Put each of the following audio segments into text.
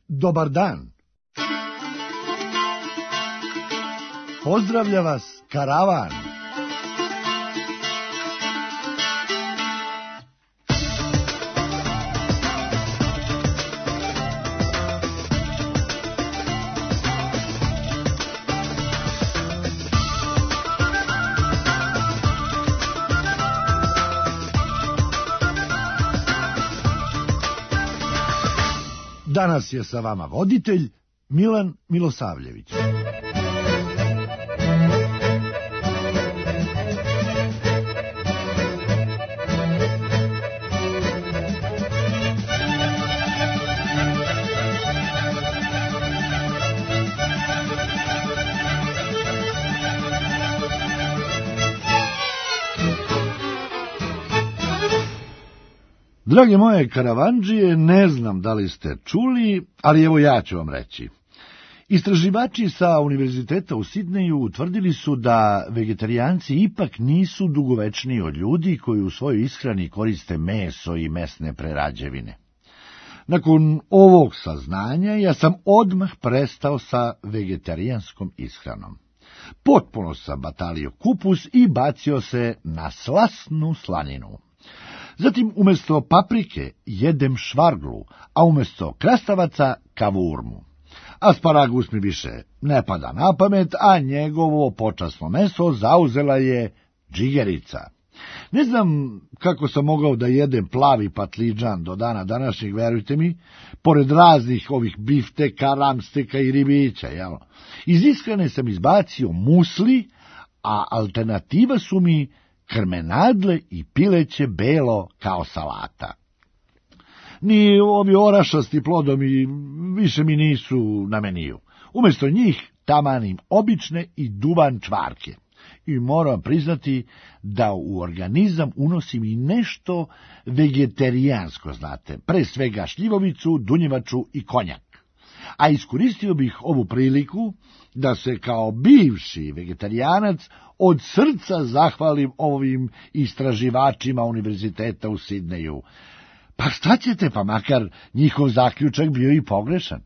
Dobar dan. Pozdravlja vas karavan. Danas je sa vama voditelj Milan Milosavljević. Drage moje karavandžije, ne znam da li ste čuli, ali evo ja ću vam reći. Istraživači sa Univerziteta u Sidneju utvrdili su da vegetarijanci ipak nisu dugovečniji od ljudi koji u svojoj ishrani koriste meso i mesne prerađevine. Nakon ovog saznanja ja sam odmah prestao sa vegetarijanskom ishranom. Potpuno sam batalio kupus i bacio se na slasnu slaninu. Zatim umjesto paprike jedem švarglu, a umjesto krastavaca kavurmu. Asparagus mi više ne pada na pamet, a njegovo počasno meso zauzela je džigerica. Ne znam kako sam mogao da jedem plavi patliđan do dana današnjeg, verujte mi, pored raznih ovih bifteka, ramsteka i ribića, jel? Iz ishrane sam izbacio musli, a alternativa su mi krmenadle i pileće belo kao salata. Ni ovi orašasti plodomi više mi nisu na meniju. Umjesto njih tamanim obične i duvan čvarke. I moram priznati da u organizam unosim i nešto vegetarijansko, znate, pre svega šljivovicu, dunjevaču i konjak. A iskoristio bih ovu priliku da se kao bivši vegetarijanac od srca zahvalim ovim istraživačima Univerziteta u Sidneju. Pa šta ćete, pa makar njihov zaključak bio i pogrešan.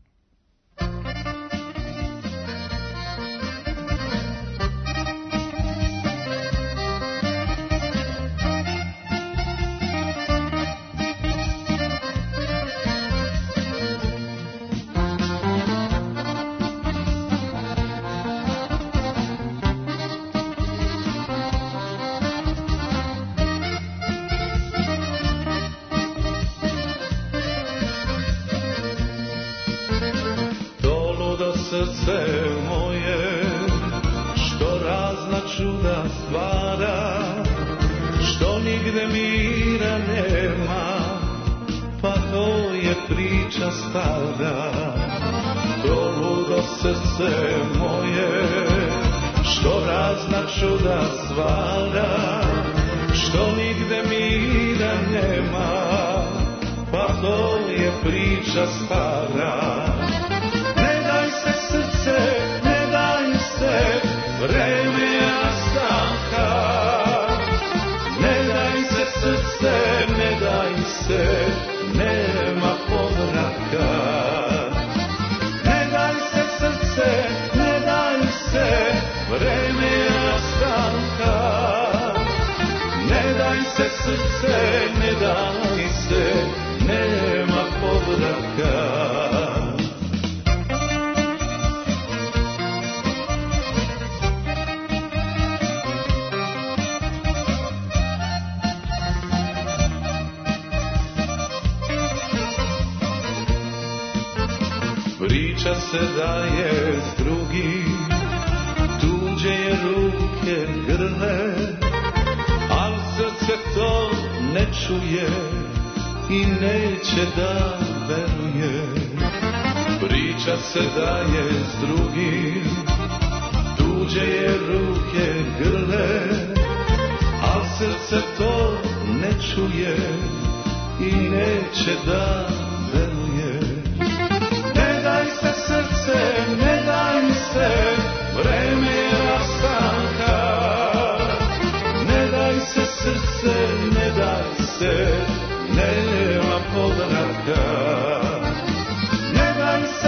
Srce moje, što razna čuda stvara, što nigde mira nema, pa to je priča stara. To ludo srce moje, što razna čuda stvara, što nigde mira nema, pa to je priča stara. Ne daj se, vreme je nastanka. Ne daj se srce, ne daj se, nema povratka. Ne daj se srce, ne daj se, vreme je nastanka. Ne daj se srce, ne daj se, nema povratka. Priča se da je s drugim, tuđe je ruke grle, al srce to ne čuje i neće da veruje. Priča se da je s drugim, tuđe je ruke grle, al srce to ne čuje i neće da veruje. Ne daj se srce, ne daj se, vreme je rastanka. Ne daj se srce, ne daj se, nema povratka. Ne daj se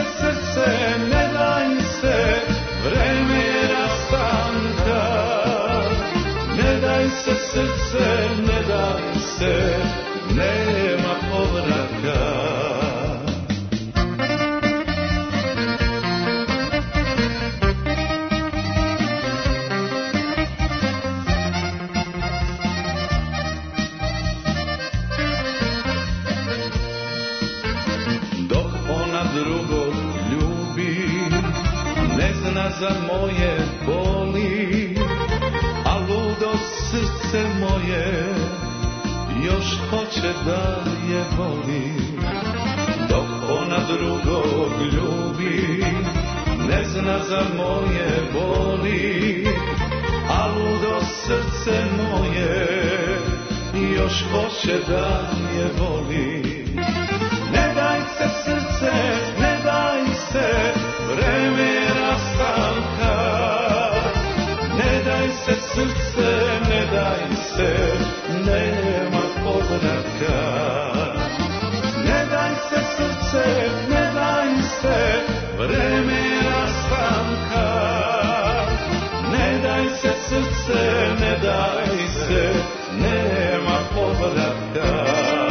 drugog ljubi, ne zna za moje boli, a ludo srce moje još hoće da je voli. Dok ona drugog ljubi, ne zna za moje boli, a ludo srce moje još hoće da je voli. Ne daj se srce, ne daj se, vreme je rastanka. Ne daj se srce, ne daj se, nema povratka. Ne daj se srce, ne daj se, vreme je rastanka. Ne daj se srce, ne daj se, nema povratka.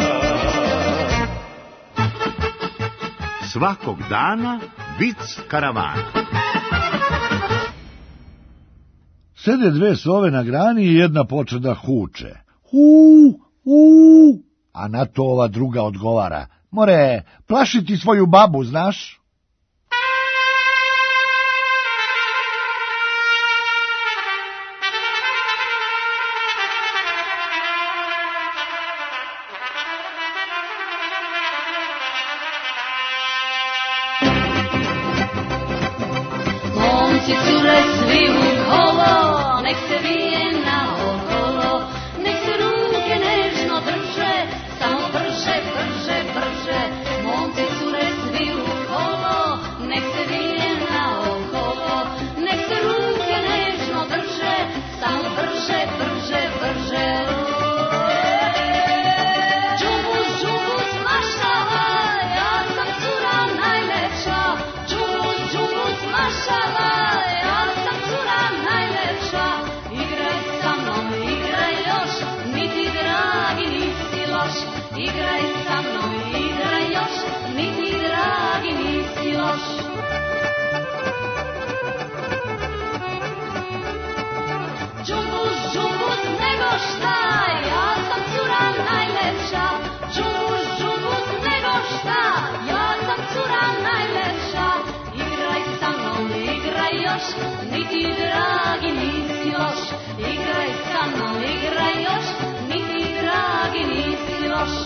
Svakog dana vic karavana. Sede dve sove na grani i jedna poče da huče. A na to ova druga odgovara: more, plašiti svoju babu, znaš? Momci, cure, svi u kolo, nek se vije naokolo, nek se ruke nežno drže, samo brže, brže, brže. Momci, cure, svi u kolo, nek se vije naokolo, nek se ruke nežno drže, samo brže, brže, brže. Džumbus, džumbus, mašala, ja sam cura najlepša. Džumbus, džumbus, mašala, ja sam cura najlepša. Igraj sa mnom, igraj još, niti dragi nisi loš. Igraj sa mnom, igraj još, niti dragi nisi loš. Džumbus, džumbus, nego šta, ja sam cura najlepša. Džumbus, džumbus, nego šta, ja sam cura najlepša. Igraj sa mnom, igraj još, niti dragi nisi loš. Igraj sa mnom, igraj još, niti dragi nisi loš.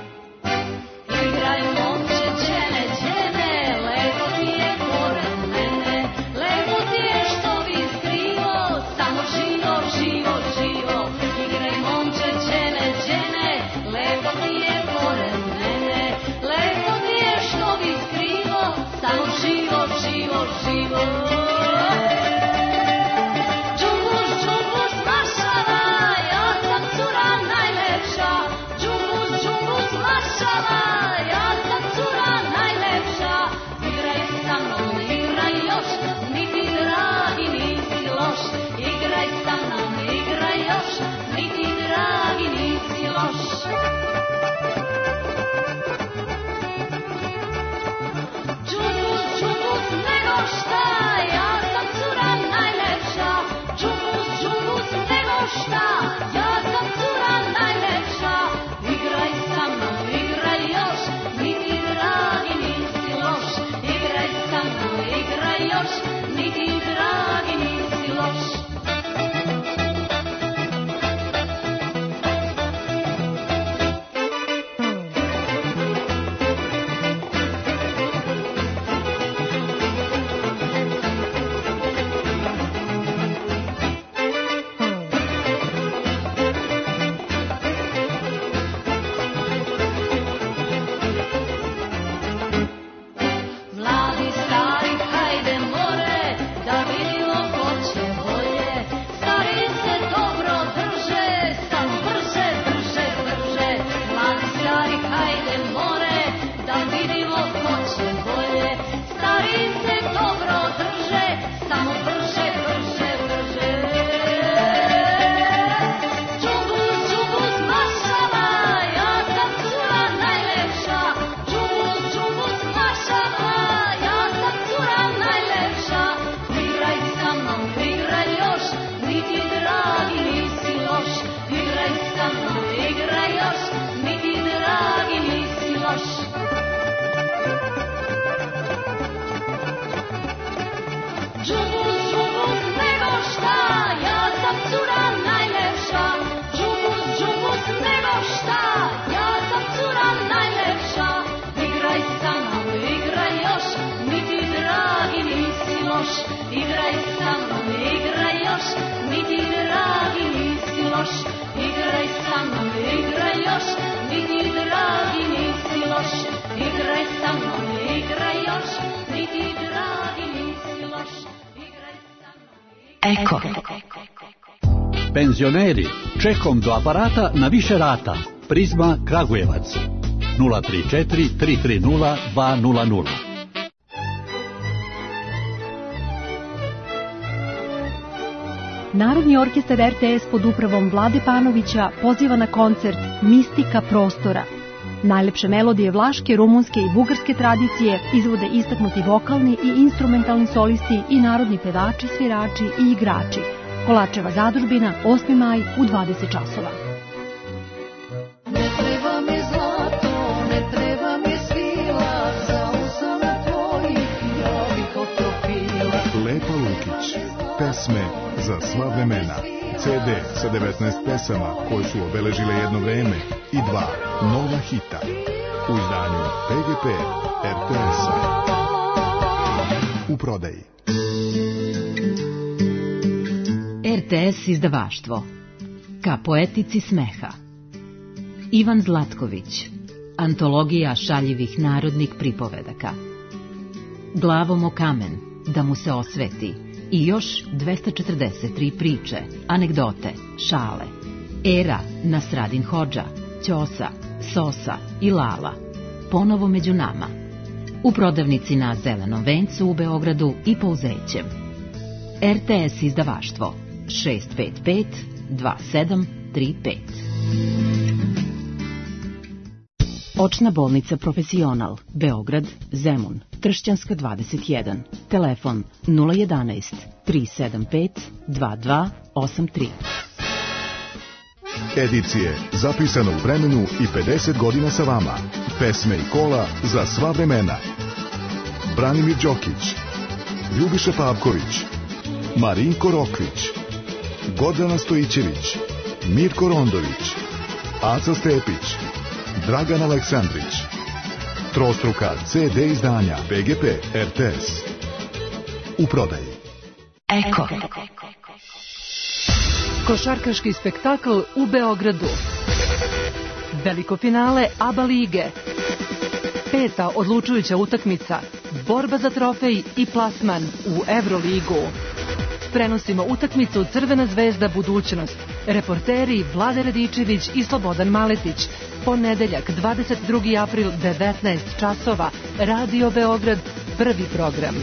Igraj momče, džene, džene, lepo ti je pored mene. Eko. Penzioneri, čekom do aparata na više rata. Prizma Kragujevac 034 330 200. Narodni orkestar RTS pod upravom Vlade Panovića poziva na koncert Mistika prostora. Najlepše melodije vlaške, rumunske i bugarske tradicije izvode istaknuti vokalni i instrumentalni solisti i narodni pevači, svirači i igrači. Kolačeva zadužbina, 8. maj u 20 časova. Ne treba mi zlato, ne treba mi svila, za usana tvojih ja bih otopila. Lepa Lukić, pesme za sva vremena. CD sa 19 pesama koje su obeležile jedno vreme i 2 nova hita u izdanju PGP RTS-a. U prodaji. RTS izdavaštvo. Ka poetici smeha. Ivan Zlatković. Antologija šaljivih narodnih pripovedaka. Glavom o kamen, da mu se osveti. I još 243 priče, anegdote, šale. Era, Nasradin Hodža, Ćosa, Sosa i Lala. Ponovo među nama. U prodavnici na Zelenom vencu u Beogradu i Pouzećem. RTS izdavaštvo 655 2735. Očna bolnica Profesional, Beograd, Zemun, Tršćanska 21, telefon 011 375 2283. Edicije zapisano u vremenu i 50 godina sa vama. Pesme i kola za sva vremena. Branimir Đokić, Ljubiša Pavković, Marinko Rokvić, Gordana Stojićević, Mirko Rondović, Aca Stepić, Dragan Aleksandrić. Trostruka CD izdanja PGP RTS. U prodaji. Eko. Košarkaški spektakl u Beogradu. Veliko finale ABA lige. 5. odlučujuća utakmica. Borba za trofej i plasman u Evroligu. Prenosimo utakmicu Crvena zvezda budućnost. Reporteri Vlade Radičević i Slobodan Maletić. Ponedeljak, 22. april, 19 časova. Radio Beograd, prvi program.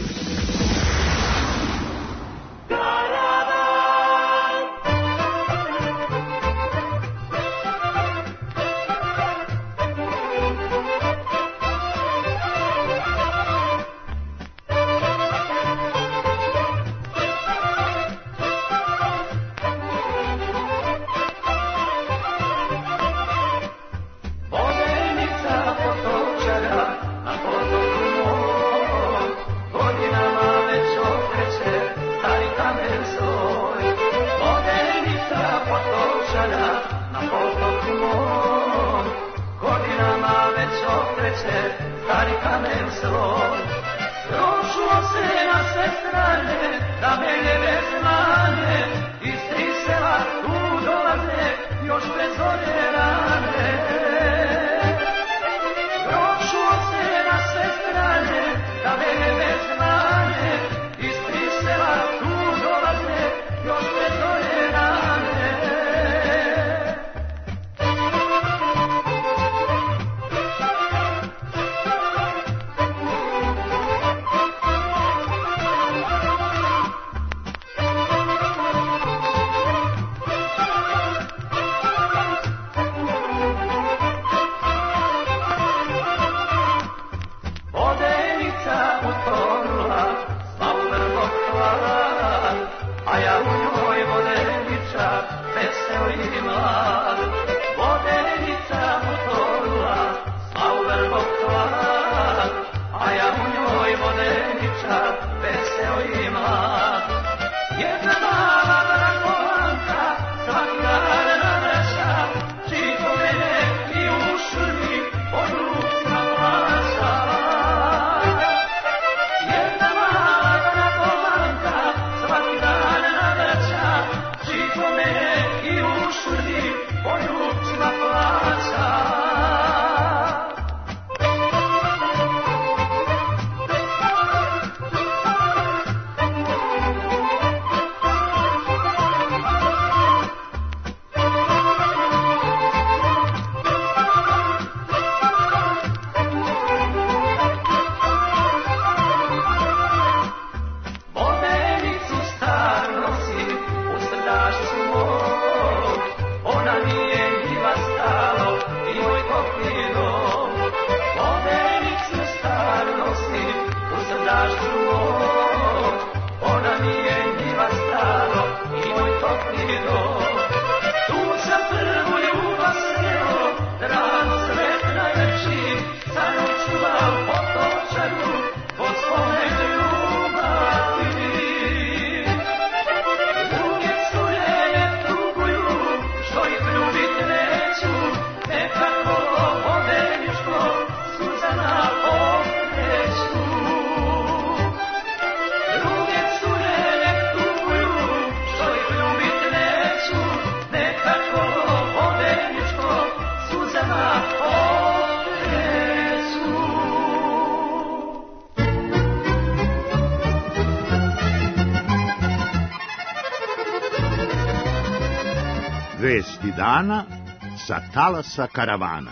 Vesti dana sa talasa karavana.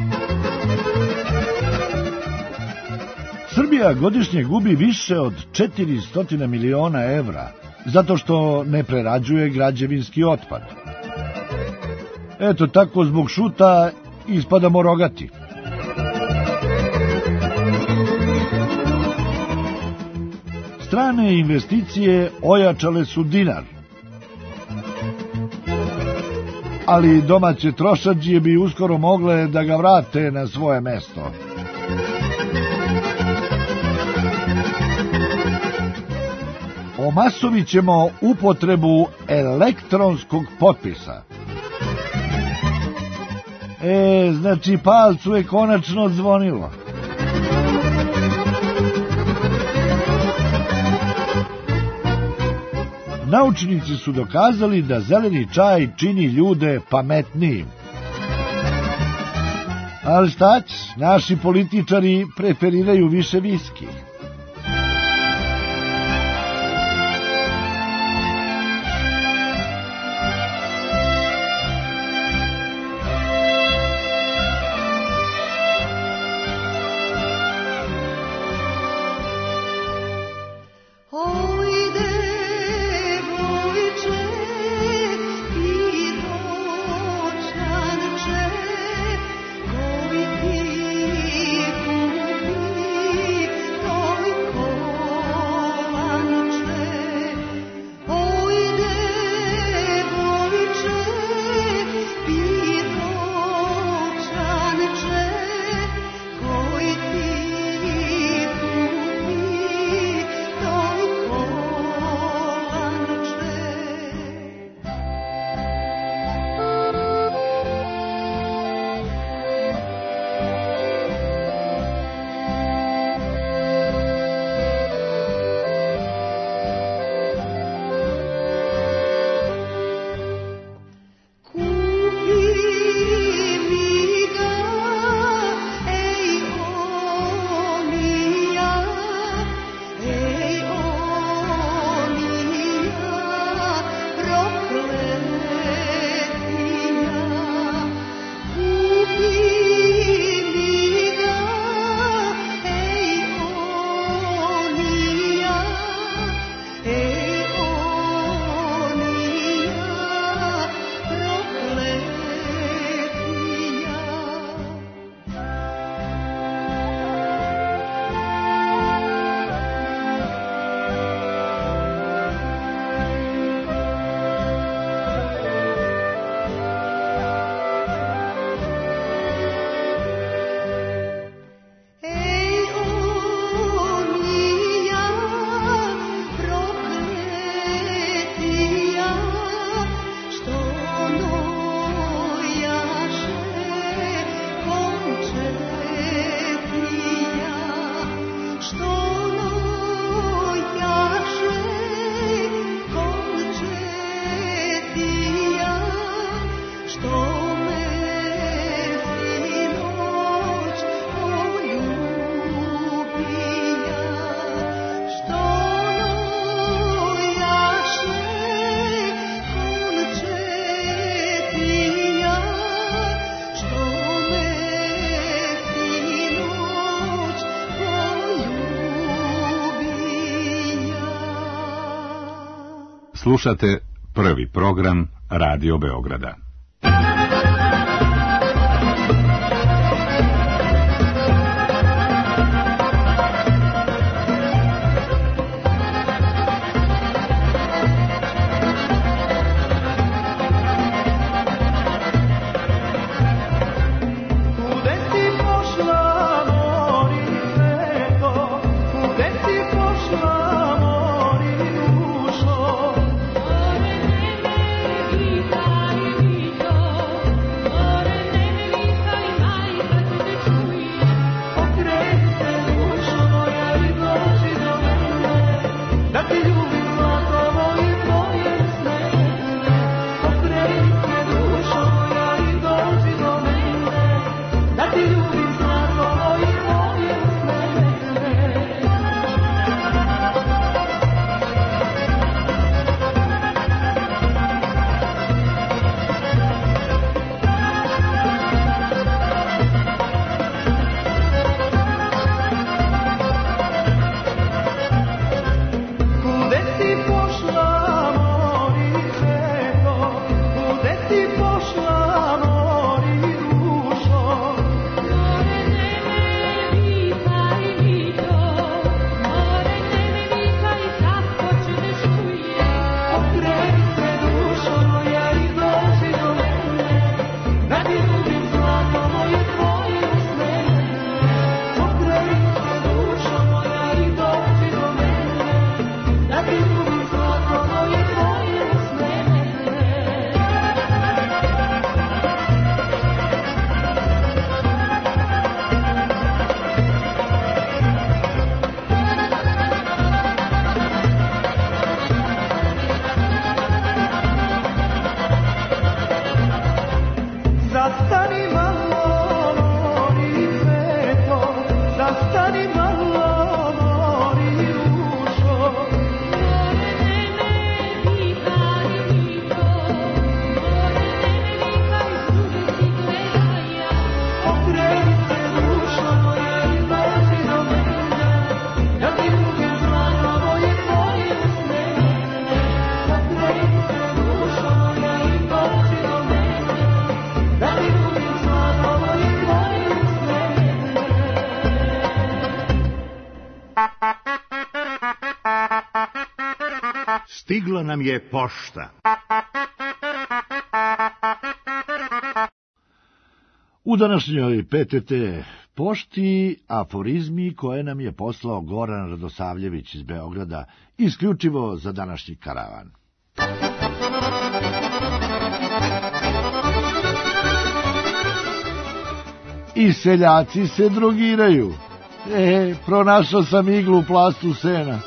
Srbija godišnje gubi više od 400 miliona evra zato što ne prerađuje građevinski otpad. Eto tako zbog šuta ispadamo rogati. Strane investicije ojačale su dinar, ali domaće trošadžije bi uskoro mogle da ga vrate na svoje mesto. Omasovit ćemo upotrebu elektronskog potpisa. Znači palcu je konačno zvonilo. Naučnici su dokazali da zeleni čaj čini ljude pametnijim. Ali šta će, naši političari preferiraju više viski. Slušate prvi program Radio Beograda. Thank you. Stigla nam je pošta. U današnjoj PTT pošti aforizmi koje nam je poslao Goran Radosavljević iz Beograda, isključivo za današnji karavan. I seljaci se drogiraju. Pronašao sam iglu u plastu sena.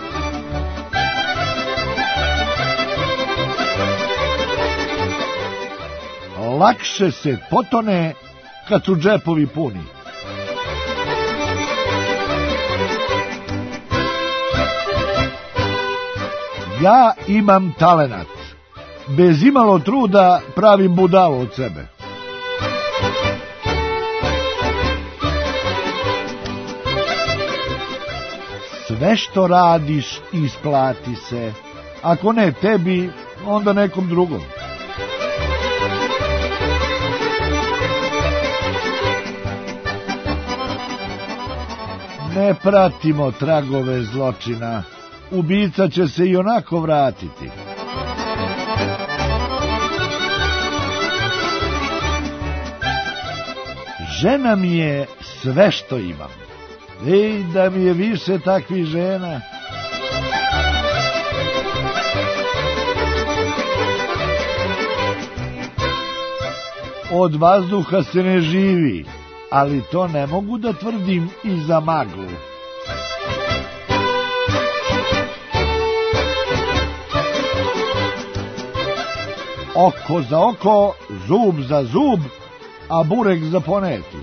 Lakše se potone kad su džepovi puni. Ja imam talenat. Bez imalo truda pravim budalu od sebe. Sve što radiš isplati se. Ako ne tebi, onda nekom drugom. Ne pratimo tragove zločina. Ubica će se i onako vratiti. Žena mi je sve što imam. Ej, da mi je više takvih žena. Od vazduha se ne živi, ali to ne mogu da tvrdim i za maglu. Oko za oko, zub za zub, a burek za poneti.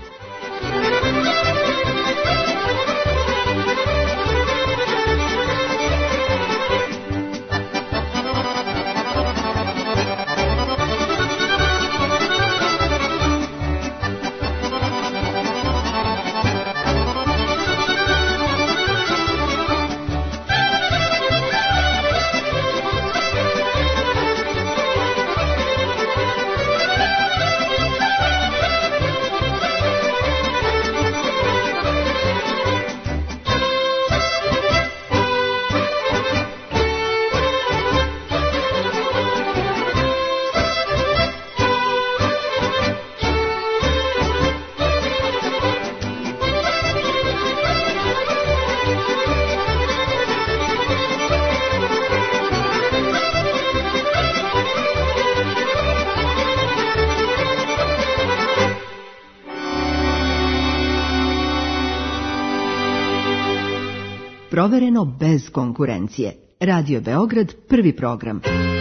Provereno bez konkurencije. Radio Beograd, prvi program.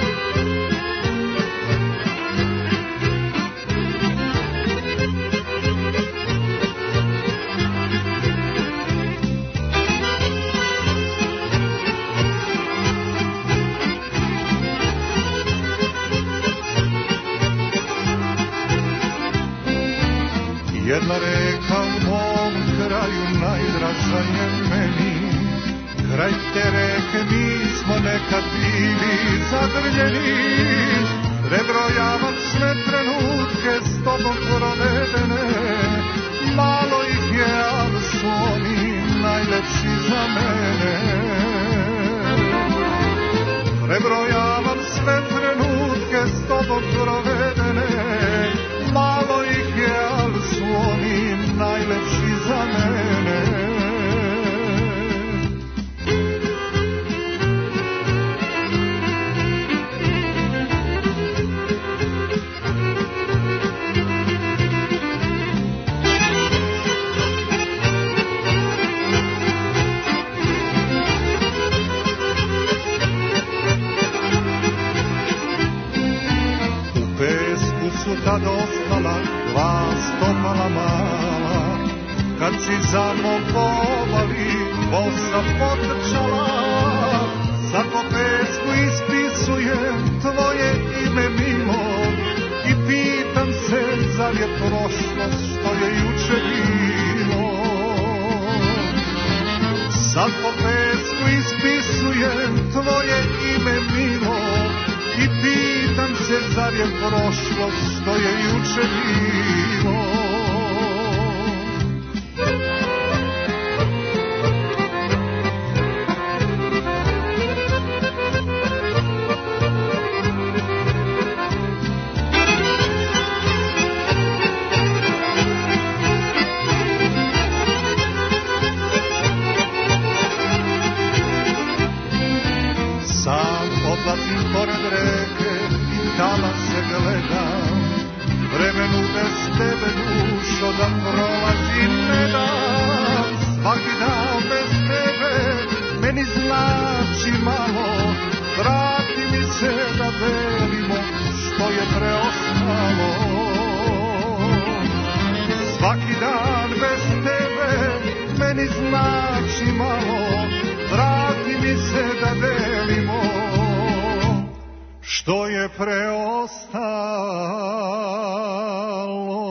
Jedna reka u mom kraju najdraža je meni. Kraj te reke mi smo nekad bili zagrljeni. Prebrojavam sve trenutke s tobom provedene. Malo ih je, ali su oni najlepši za mene. Prebrojavam sve trenutke s tobom provedene. Malo ih je, ali su oni najlepši za mene. Tad ostala dva stopala mala, kad si za mnom povali, voza potrčala. Sad po pesmu ispisujem tvoje ime milo i pitam se zar je prošlost što je juče bilo. Sad po pesmu ispisujem tvoje ime milo i pitam se zar je prošlost što je juče bilo. gledam, vremenu bez tebe dušo da prolazi ne dam. Svaki dan bez tebe meni znači malo, vrati mi se da delimo što je preostalo. Svaki dan bez tebe meni znači malo, vrati mi se da delimo što je preostalo.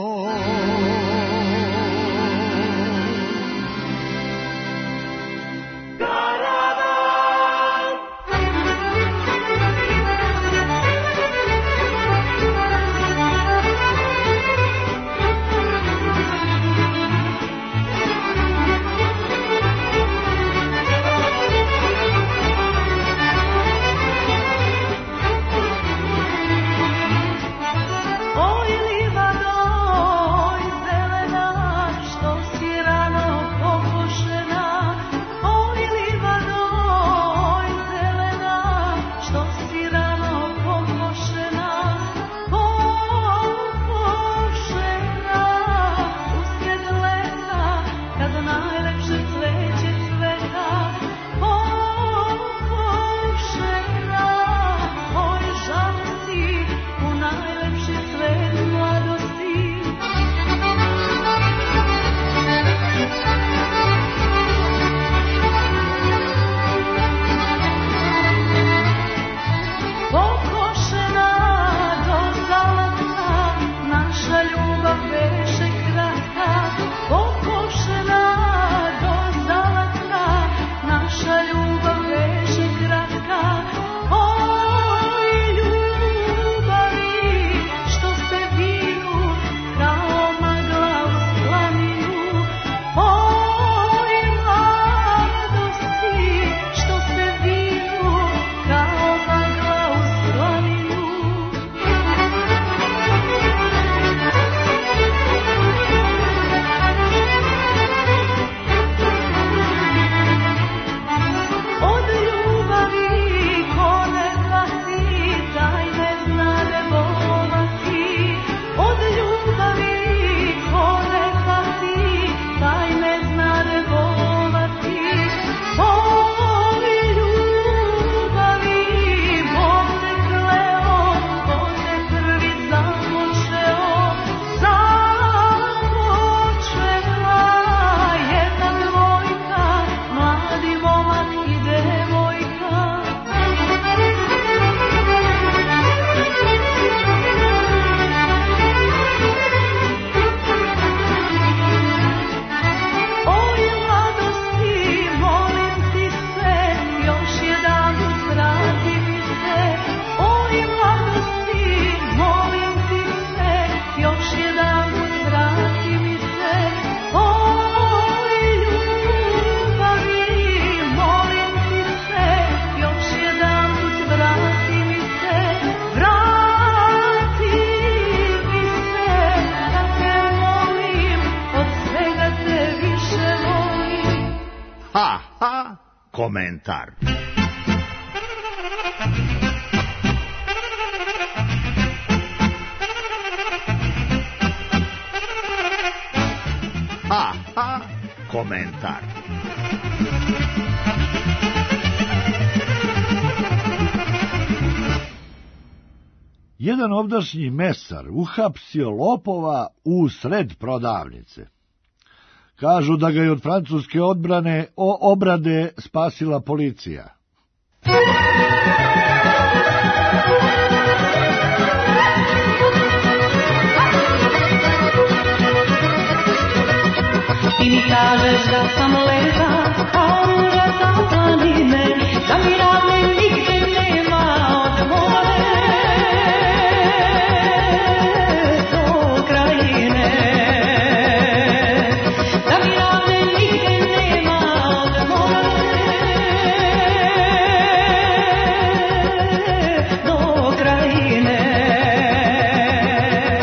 Komentar. Komentar. Jedan ovdašnji mesar uhapsio lopova u sred prodavnice. Kažu da ga je od francuske obrade spasila policija. Ti mi kažeš da sam lepa, a ruža sam planine, da mi ravne nigde nema od more do krajine. Da mi ravne nigde nema od more do krajine.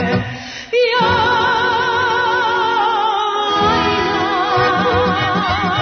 Ja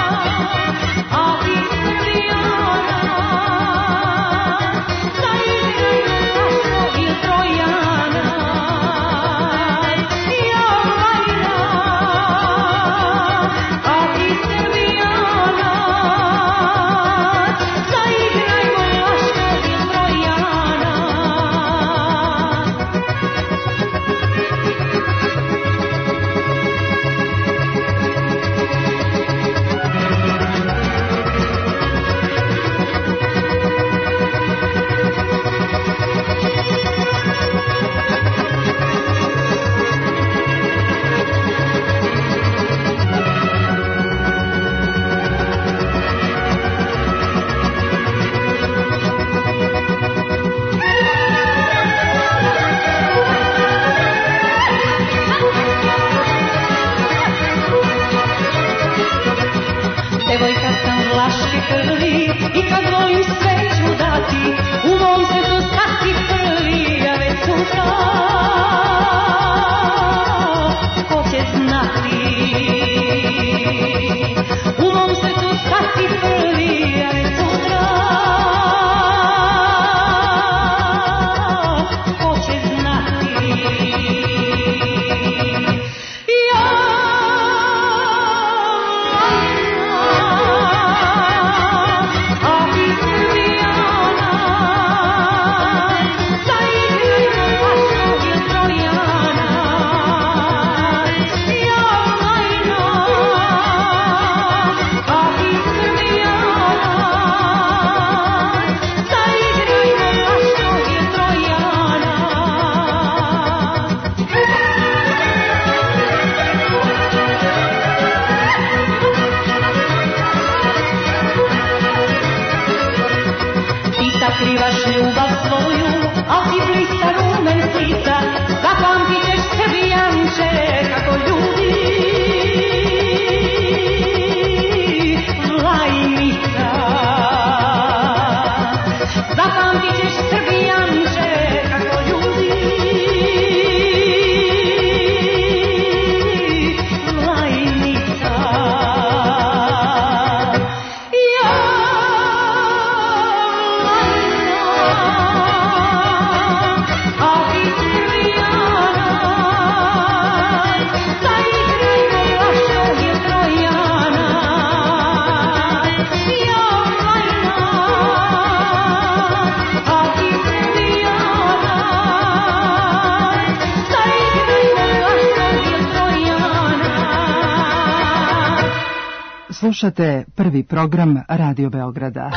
Slušate prvi program Radio Beograda.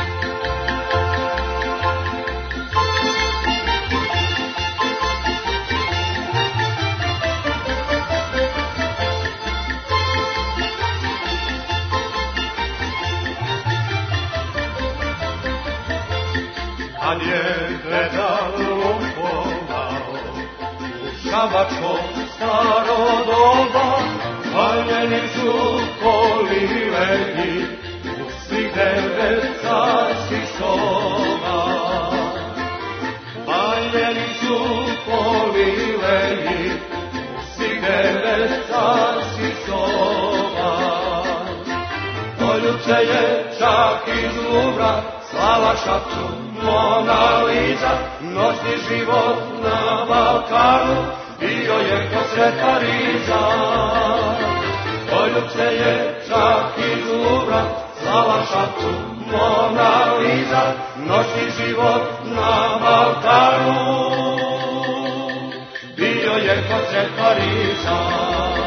Kad je gledalo polao u šabačkom staro doba, paljeni su poliveni u svih 9 carskih soba. Paljeni su poliveni u svih 9 carskih soba. Poljubce je čak iz Luvra slala šapcu Mona Lisa, noćni život na Balkanu bio je ko sred Pariza. Poljubce je čak iz Luvra slala šapcu Mona Lisa, noćni život na Balkanu bio je ko sred Pariza.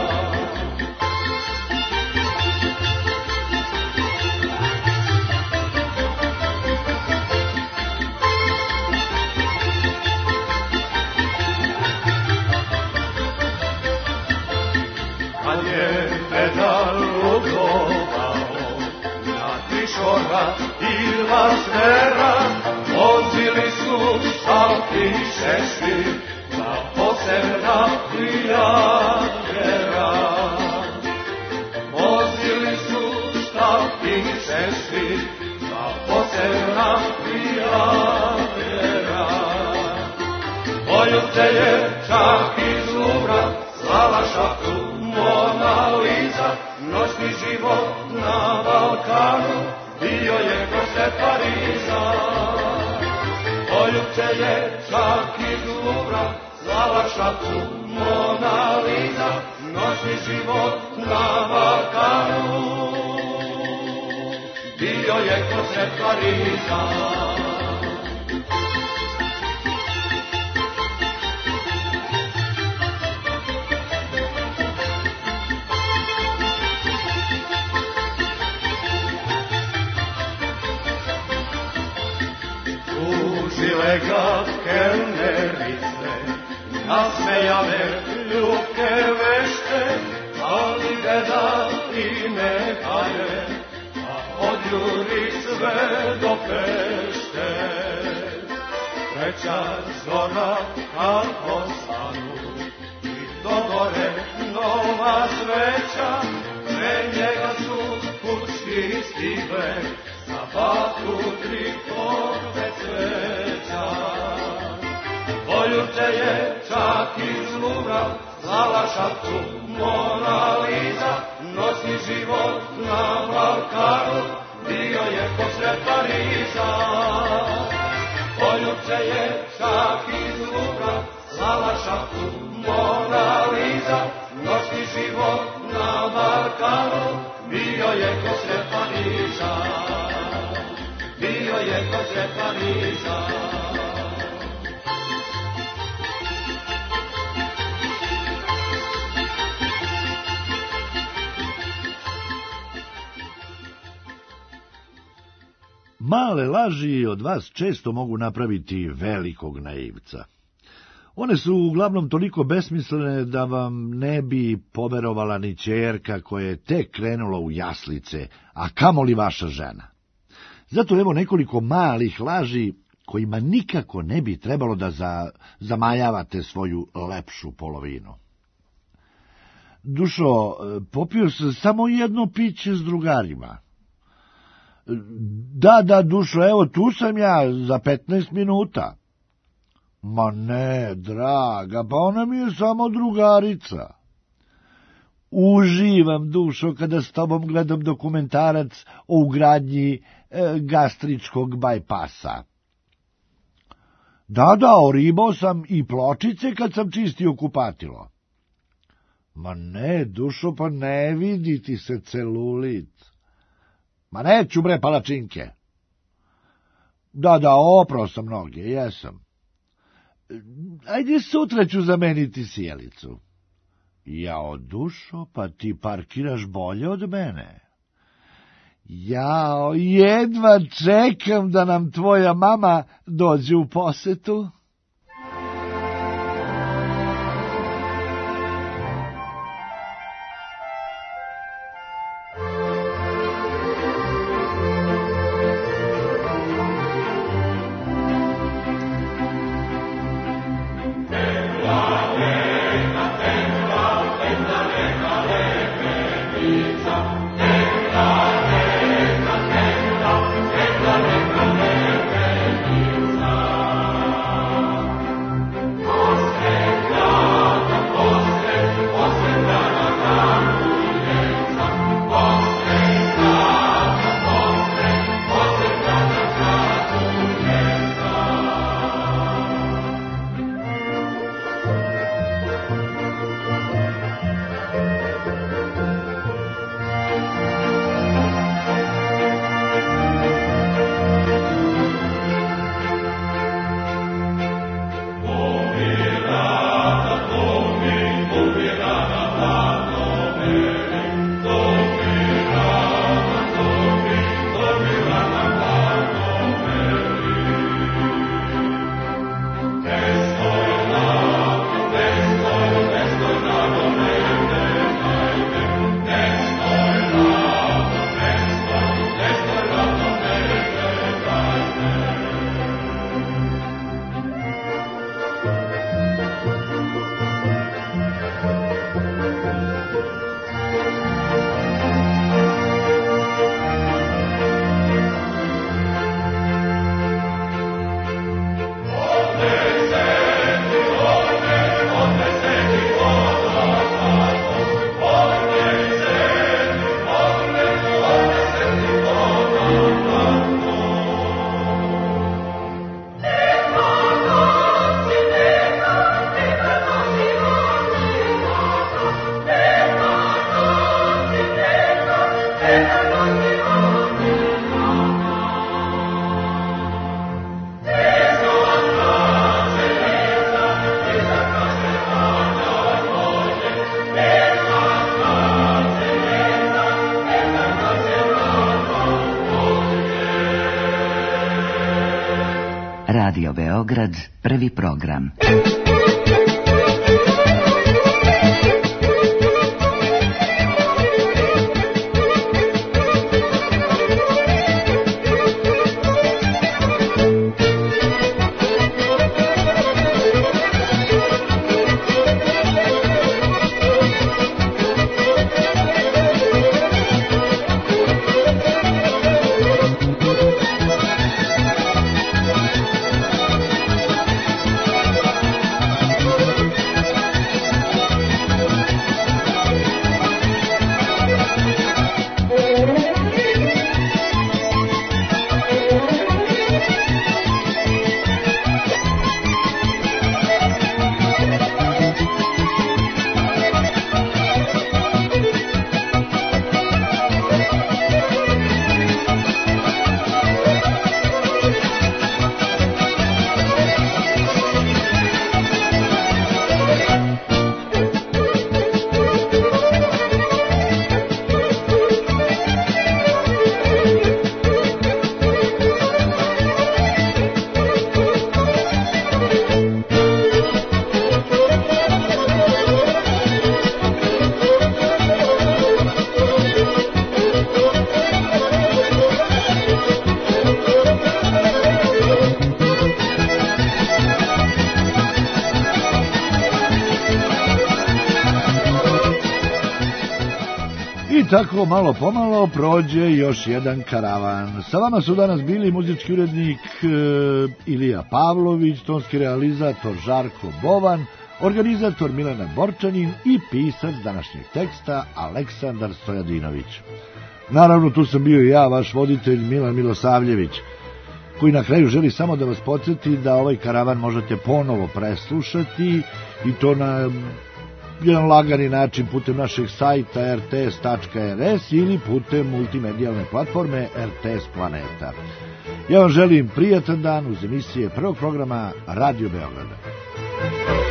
I Lasvera vozili su šalki šešti za posebna prijatelja. Vozili su šalki šešti za posebna prijatelja. Poljubce je čak iz Luvra slala šapcu Mona Lisa, noćni život na Balkanu bio je ko sred Pariza. Poljubce je čak iz Luvra slala šapcu Mona Lisa, noćni život na Balkanu bio je ko sred Pariza. Tužile ga kelnerice, nasmejane ljubke vešte, ali deda i neka je, a odjuri sve do Pešte. Treća zora kad ostanu i dogore nova sveća, pre njega su kući stigle za baku 3 torbe cveća. Poljubce je čak iz Luvra slala šapcu Mona Lisa, noćni život na Balkanu bio je ko sred Pariza. Poljubce je čak iz Luvra slala šapcu Mona Lisa, noćni život na Balkanu bio je ko sred Pariza. Bio je ko sred Pariza. Male laži od vas često mogu napraviti velikog naivca. One su uglavnom toliko besmislene da vam ne bi poverovala ni ćerka koja je tek krenula u jaslice, a kamoli vaša žena. Zato evo nekoliko malih laži kojima nikako ne bi trebalo da zamajavate svoju lepšu polovinu. Dušo, popio sam samo jedno piće s drugarima. Da, Dušo, evo tu sam ja za 15 minuta. Ma ne, draga, pa ona mi je samo drugarica. Uživam, Dušo, kada s tobom gledam dokumentarac o ugradnji gastričkog bajpasa. Da, oribao sam i pločice kad sam čistio kupatilo. Ma ne, Dušo, pa ne vidi ti se celulit. Ma neću bre palačinke. Da, oprao sam noge, jesam. Ajde sutra ću zameniti sjelicu. Jao, Dušo, pa ti parkiraš bolje od mene. Jao, jedva čekam da nam tvoja mama dođe u posetu. Radio Beograd, prvi program. Tako malo pomalo prođe još jedan karavan. Sa vama su danas bili muzički urednik Ilija Pavlović, tonski realizator Žarko Bovan, organizator Milena Borčanin i pisac današnjeg teksta Aleksandar Stojadinović. Naravno, tu sam bio i ja, vaš voditelj Milan Milosavljević, koji na kraju želi samo da vas podsjeti da ovaj karavan možete ponovo preslušati i to na jedan lagani način putem našeg sajta rts.rs ili putem multimedijalne platforme RTS Planeta. Ja vam želim prijatan dan uz emisije prvog programa Radio Beograda.